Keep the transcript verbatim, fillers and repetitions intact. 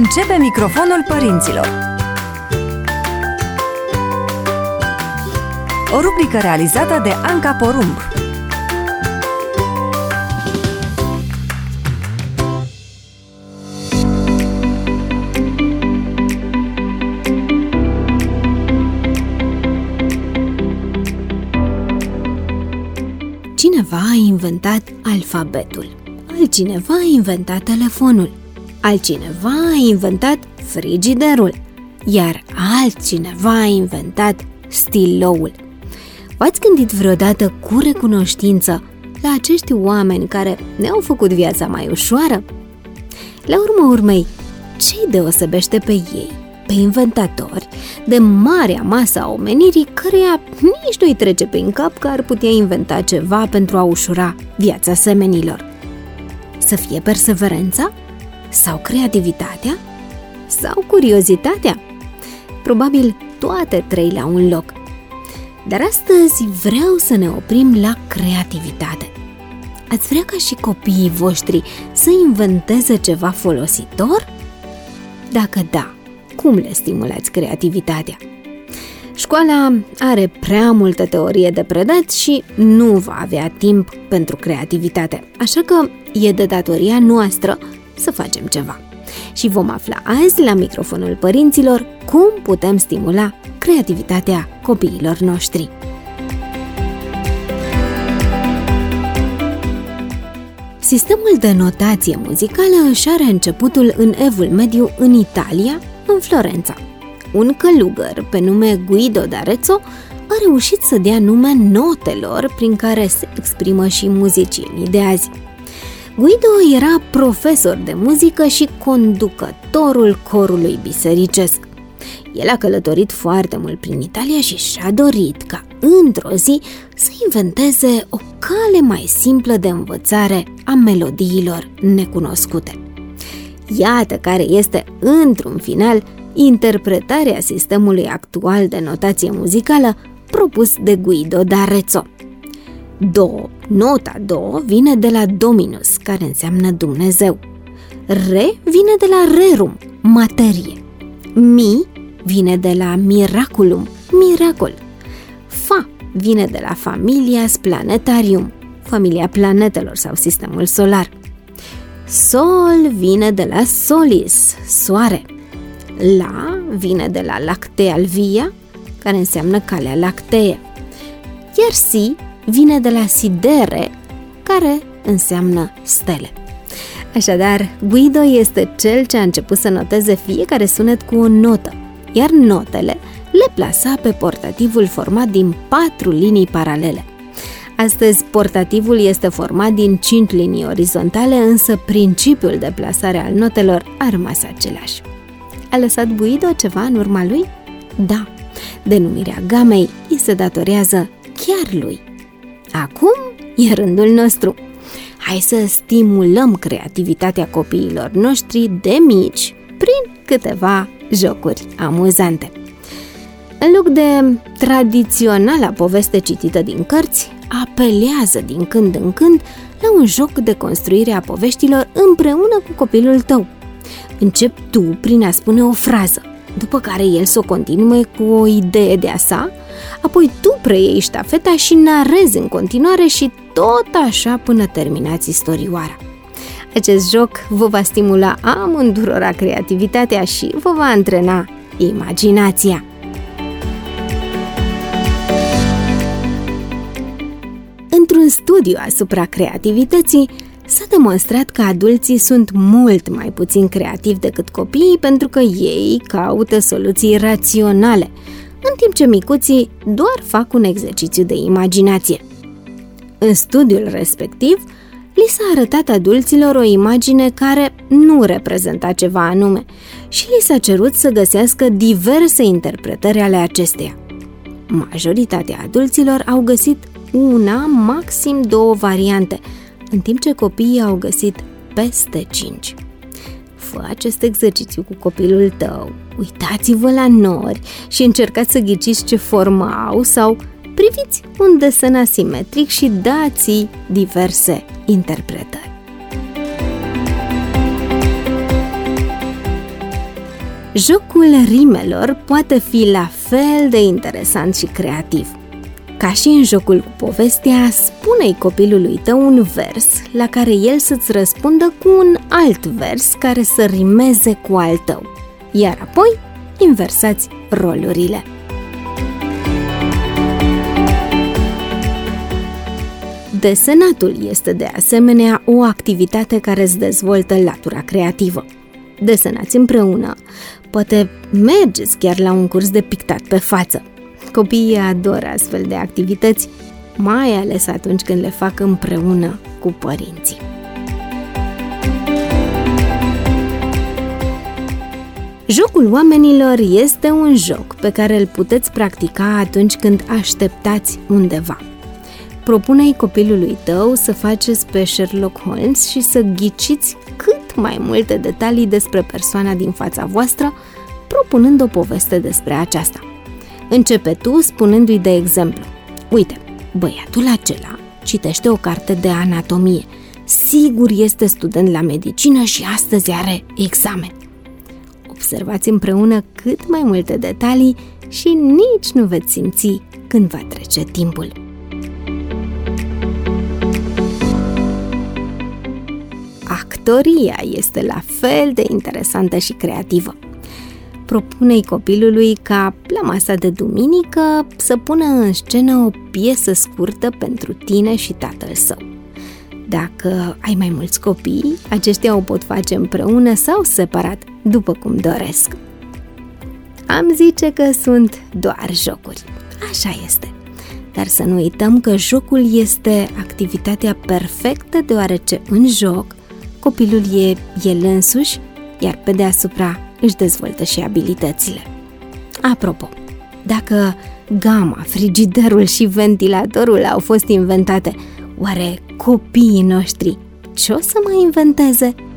Începe microfonul părinților. O rubrică realizată de Anca Porumb. Cineva a inventat alfabetul, altcineva a inventat telefonul, altcineva a inventat frigiderul, iar altcineva a inventat stiloul. V-ați gândit vreodată cu recunoștință la acești oameni care ne-au făcut viața mai ușoară? La urma urmei, ce-i deosebește pe ei, pe inventatori, de marea masă a omenirii căreia nici nu-i trece prin cap că ar putea inventa ceva pentru a ușura viața semenilor? Să fie perseverența? Sau creativitatea? Sau curiozitatea? Probabil toate trei la un loc. Dar astăzi vreau să ne oprim la creativitate. Ați vrea ca și copiii voștri să inventeze ceva folositor? Dacă da, cum le stimulați creativitatea? Școala are prea multă teorie de predat și nu va avea timp pentru creativitate, așa că e de datoria noastră să facem ceva. Și vom afla azi, la microfonul părinților, cum putem stimula creativitatea copiilor noștri. Sistemul de notație muzicală își are începutul în Evul Mediu, în Italia, în Florența. Un călugăr pe nume Guido d'Arezzo a reușit să dea nume notelor prin care se exprimă și muzicienii de azi. Guido era profesor de muzică și conducătorul corului bisericesc. El a călătorit foarte mult prin Italia și și-a dorit ca într-o zi să inventeze o cale mai simplă de învățare a melodiilor necunoscute. Iată care este, într-un final, interpretarea sistemului actual de notație muzicală propus de Guido d'Arezzo. Do, nota do vine de la Dominus, care înseamnă Dumnezeu. Re vine de la rerum, materie. Mi vine de la miraculum, miracol. Fa vine de la familias planetarium, familia planetelor sau sistemul solar. Sol vine de la solis, soare. La vine de la lactea via, care înseamnă calea lactee. Iar si vine de la sidere, care înseamnă stele. Așadar, Guido este cel ce a început să noteze fiecare sunet cu o notă, iar notele le plasa pe portativul format din patru linii paralele. Astăzi, portativul este format din cinci linii orizontale, însă principiul de plasare al notelor a rămas același. A lăsat Guido ceva în urma lui? Da, denumirea gamei îi se datorează chiar lui. Acum e rândul nostru. Hai să stimulăm creativitatea copiilor noștri de mici prin câteva jocuri amuzante. În loc de tradiționala poveste citită din cărți, apelează din când în când la un joc de construire a poveștilor împreună cu copilul tău. Începi tu prin a spune o frază, după care el să o continue cu o idee de-a sa, apoi tu preiei ștafeta și narezi în continuare și tot așa până terminați istorioara. Acest joc vă va stimula amândurora creativitatea și vă va antrena imaginația. Într-un studiu asupra creativității, s-a demonstrat că adulții sunt mult mai puțin creativi decât copiii pentru că ei caută soluții raționale, în timp ce micuții doar fac un exercițiu de imaginație. În studiul respectiv, li s-a arătat adulților o imagine care nu reprezenta ceva anume și li s-a cerut să găsească diverse interpretări ale acesteia. Majoritatea adulților au găsit una, maxim două variante, în timp ce copiii au găsit peste cinci. Fă acest exercițiu cu copilul tău, uitați-vă la nori și încercați să ghiciți ce formă au sau priviți un desen asimetric și dați-i diverse interpretări. Jocul rimelor poate fi la fel de interesant și creativ. Ca și în jocul cu povestea, spune-i copilului tău un vers la care el să-ți răspundă cu un alt vers care să rimeze cu al tău, iar apoi inversați rolurile. Desenatul este de asemenea o activitate care îți dezvoltă latura creativă. Desenați împreună, poate mergeți chiar la un curs de pictat pe față. Copiii adoră astfel de activități, mai ales atunci când le fac împreună cu părinții. Jocul oamenilor este un joc pe care îl puteți practica atunci când așteptați undeva. Propune-i copilului tău să faceți pe Sherlock Holmes și să ghiciți cât mai multe detalii despre persoana din fața voastră, propunând o poveste despre aceasta. Începe tu spunându-i de exemplu: uite, băiatul acela citește o carte de anatomie, sigur este student la medicină și astăzi are examen. Observați împreună cât mai multe detalii și nici nu veți simți când va trece timpul. Actoria este la fel de interesantă și creativă. Propune-i copilului ca, la masa de duminică, să pună în scenă o piesă scurtă pentru tine și tatăl său. Dacă ai mai mulți copii, aceștia o pot face împreună sau separat, după cum doresc. Am zice că sunt doar jocuri. Așa este. Dar să nu uităm că jocul este activitatea perfectă, deoarece în joc copilul e el însuși, iar pe deasupra își dezvoltă și abilitățile. Apropo, dacă gama, frigiderul și ventilatorul au fost inventate, oare copiii noștri ce o să mai inventeze?